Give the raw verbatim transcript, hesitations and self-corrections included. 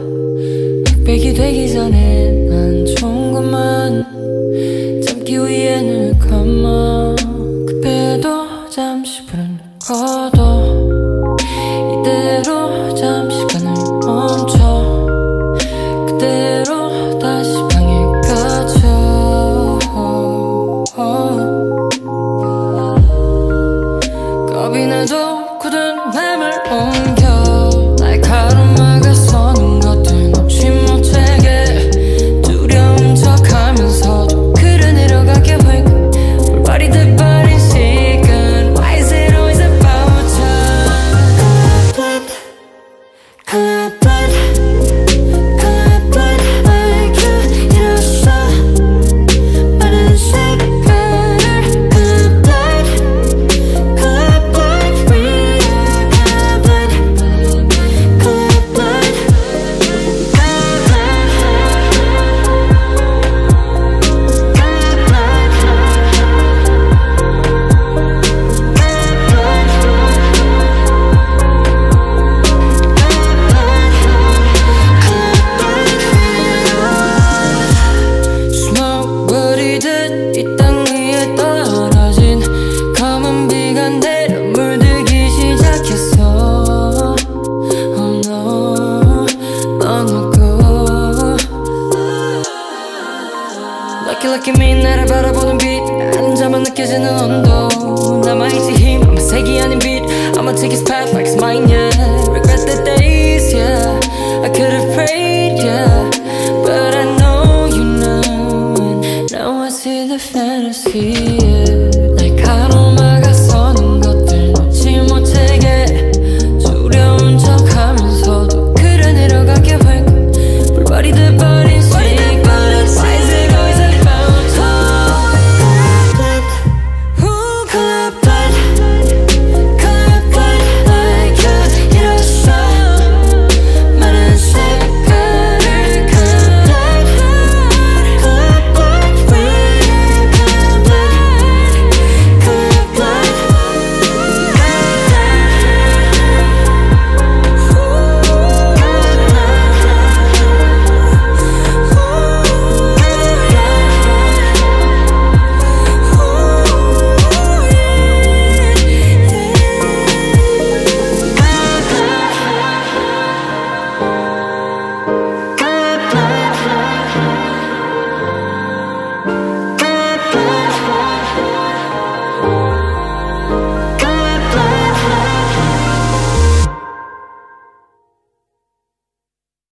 흑백이 되기 전에 난 좋은 것만 참기 위해 눈을 감아 급해도 잠시 불은 꺼도 이대로 잠시간을 멈춰 그대로 다시 방에 갇혀 겁이 나도 굳은 맘을 옮겨 날 가로막아서는 것들 놓지 못하게 두려운 척하면서도 그래 내려가게 왜 올바리 돼버린 시간 Why is it always about time Color blood Color blood like you 이랬어 빠른 색깔을 Color blood Color blood free Color blood Color blood Color Smoke 뿌리듯 이 땅 위에 떨어진 검은 비가 내려 물들기 시작했어 Oh no 넌 없고 Lucky lucky me 나를 바라보는 빛 앉아만 느껴지는 온도 남아있지 힘 아마 색이 아닌 빛 I'ma take his path like it's mine yeah Regret the days yeah